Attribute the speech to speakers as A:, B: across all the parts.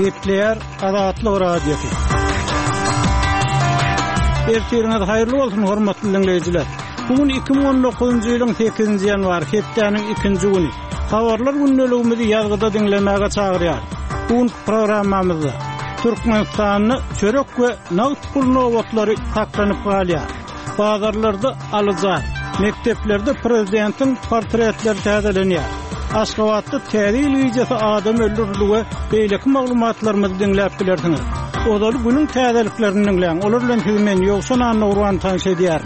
A: Hitler Azatlyk radiosu. Ertirňiz haýyrly bolsun hormatly dinleýijiler. Bugun 2019-njy ýylyň 8-nji ýanwary hepdeniň 2-nji güni. Habarlar günneligimizi ýazgyda dinlemäge çagyrýar. Bugun programmamyzda Türkmenistanyny çörek we nagt pul nowatlary taklanyp galýar. Bazarlarda alyjak, mekteplerde prezidentin portretleri täzelenýär. Aşgabatda täzil ýyjy adam öldürülýär beýleki maglumatlarymyzy dinläp bilersiňiz. Olar günüň täzeliklerini dinleň. Olar bilen men ýoksan urwan tanış edýär.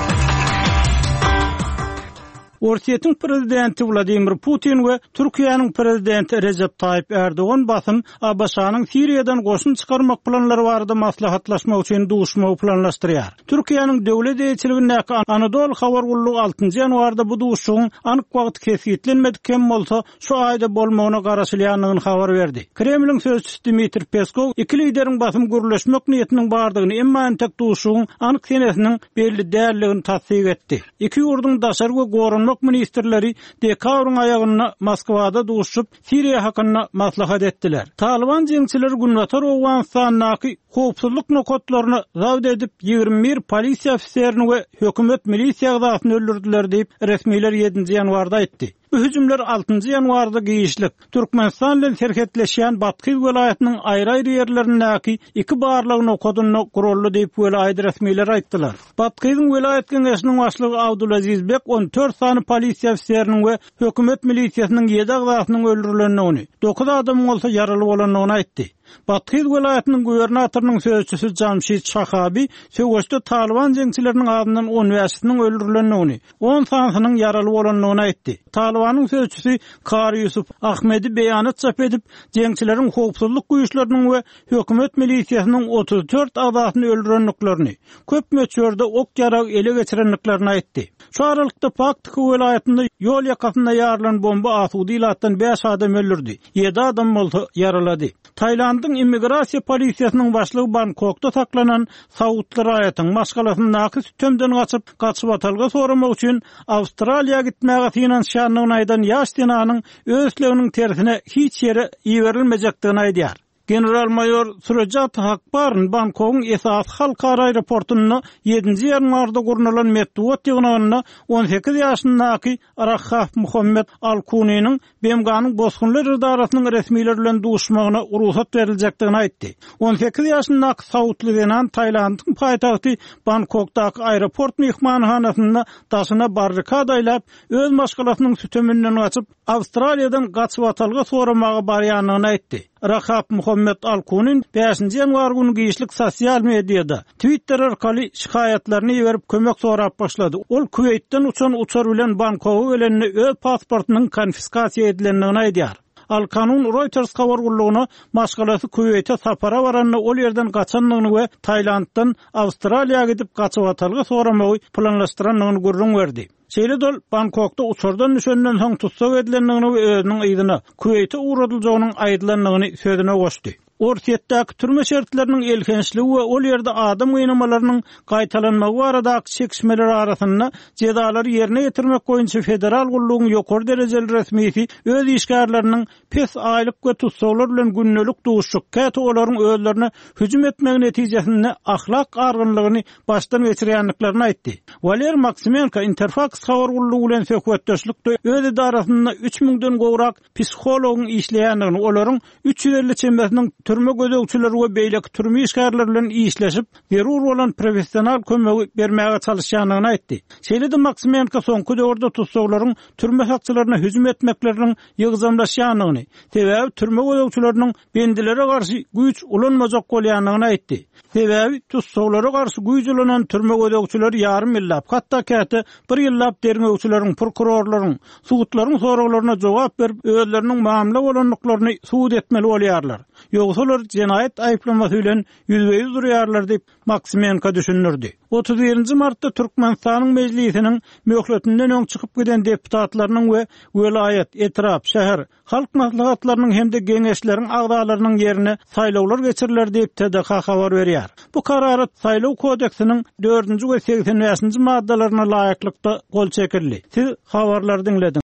A: Orsiýetiň prezidenti Vladimir Putin we Türkiýanyň prezidenti Recep Tayyip Erdogan basyn Abaşanyň Siriýadan goşun çykarmak planlary barada maslahatlaşmak üçin duşmagy planlaşdyrýar. Türkiýanyň döwlet eýçiligindäki Anadolu habar gullugy 6-njy ýanwarda bu duşugyň anyk wagt kesitlenmedik kem bolsa şu aýda bolmagyna garaşylýanlygyny habar berdi. Kremliň sözçüsü Dmitri Peskov iki lideriň basym gürleşmek niýetiniň bardygyny emma entek duşugyň anyk senesiniň belli dälligini tasdik etdi. Iki ýurduň daşary we goranmak ministrleri dekabrň aýagyna Moskwada duşup Siriýa hakynda maslahat etdiler. Taliban jeňçileri Günwatar Owganistanyň howpsuzlyk nokatlaryny zawd edip 21 polisiýa ofiserini we hökümet milisiýa agdasyny öldürdiler diýip resmiler 7-nji ýanwarda aýtdy. Bu hüjümler 6-njy ýanwarda giýişlik Türkmenistan bilen serhetleşýän Batky welaýatynyň aýry-aýry ýerlerindäki iki barlyk nokatyny guruldy diýip welaýat resmiler aýtdylar. Batkyň welaýat kengesiniň başlygy Abdulaziz Bek 14 sany polisiýa ofiseriniň we hökümet milisiýasynyň 7 agdasynyň öldürilendigini, 9 adam bolsa ýaraly bolanlygyny aýtdy. Batky welaýatynyň gubernatorynyň sözçüsü Jamşid Şahabi söwüşde Taliban jeňçileriniň adyndan 10 wäsiniň öldürilendigini, 10 sanynyň ýaraly bolanlygyny aýtdy. Talibanyň sözçüsü Kari Yusuf Ahmedi beýanat çap edip, jeňçilerin howpsuzlyk güýçleriniň we hökümet milisiýasynyň 34 agdasyny öldürenliklerini, köp möçberde ok ýarag ele geçirenliklerini aýtdy. Şu aralykda Pakty welaýatynda ýol ýakasynda ýarlanan bomba asudy ilatdan 5 adam öldürdi. 7 adam bolsa ýaralady. Taýlandyň immigrasiýa polisiýasynyň başlygy Bangkokda saklanan Saudlar aýatyň maşgalasyny tömden gaçyp atalga soramak üçin Awstraliýa gitmäge finansiýanlygyny aýdan ýaş senanyň özleginiň tersine hiç ýere iwerilmejekdigini aýdýar. General-mayor Surajat Hakbaryn Bangkokyň esas halkara aeroportuny 7-nji ýanwarda gurulan Medwat ýygnagyna 18 ýaşyndaky Rahaf Muhammed Al-Kuniň Bemganyň bosgunlar idarasynyň resmiler bilen duşmagyna ruhsat berilejekdigini aýtdy. 18 ýaşyndaky Saudly denan Taýlandyň paýtagty Bangkokdaky aeroport mehmanhanasynda daşyna barrikada aýlap öz maşgalasynyň sütömünden gaçyp Awstraliýadan gaçyp atalga soramagy barýanyny aýtdy. Rahap Muhammed Al-Kuniň 5-nji ýanwar güni giýişlik sosial mediada Twitter arkaly şikayetlerini ýerip kömek sorap başlady. Ol Kuweytden uçan uçar bilen Bangkoka gelenini öz pasportynyň konfiskasiýa edilendigini aýdýar. Al-Kanun Reuters habar gullugyna maşgalasy Kuweyt'e sapara baranyny ol ýerden gaçanlygyny we Taýlanddan Awstraliýaga gidip gaçyp atalga soramagy planlaşdyranlygyny gurrun berdi. Şeýle Bangkokda uçurdan düşenden soň tutsak edilenligini we özüniň ýygyna Kuweyt'e uğradyljagynyň aýdylanlygyny sözüne goşdy. Orsiýetdäki türme şertleriniň elkençligi we ol ýerde adam gynamalarynyň gaýtalanmagy baradaky çekişmeler arasynda jezalary ýerine ýetirmek boýunça federal gullugyň ýokary derejeli resmisi öz işgärlerini pes aýlyk we tutsaklar bilen günnelik duşuk käte olaryň özlerine hüjüm etmegi netijesinde ahlak argynlygyny başdan geçirýänliklerini aýtdy. Valer Maksimenko Interfax habar gullugy bilen söhbetdeşlikde öz idarasynda 3000den gowrak psihologyň işleýänligini, olaryň 350 çembesiniň türme gözegçileri we beýleki türme işgärleri bilen işleşip, zerur bolan professional kömegi bermäge çalışýanyny aýtdy. Şeýle-de Maksimenko soňky döwürde tutsaklaryň türme hakçylaryna hüjüm etmekleriniň ýygzamlaşýanyny, sebäbi türme gözegçileriniň bendilere garşy güýç ulanmajak bolýanyny aýtdy. Sebäbi tutsaklara garşy güýç ulanan türme gözegçileri ýarym ýyllap, hatda käte 1 ýyllap derňegçilerin, prokurorlaryň, suwutlaryň soraglaryna jogap berip, özleriniň mamla bolanlyklaryny suwut etmeli bolýarlar. Ýogsalar jenaýat aýplamasy bilen ýüzbeýüz durýarlar diýip Maksimenko düşünürdi. 31 martda Türkmenistanyň mejlisiniň möhletinden öň çykyp giden deputatlarynyň we welaýat, etrap, şäher, halk maslahatlarynyň hemde geňeşleriň agdalarynyň ýerine saýlawlar geçiriler diýip TDK habar berýär. Bu kararat saýlaw kodeksiniň 4-nji we 85-nji maddalaryna laýyklykda gol çekildi. Siz habarlary dinlediniz.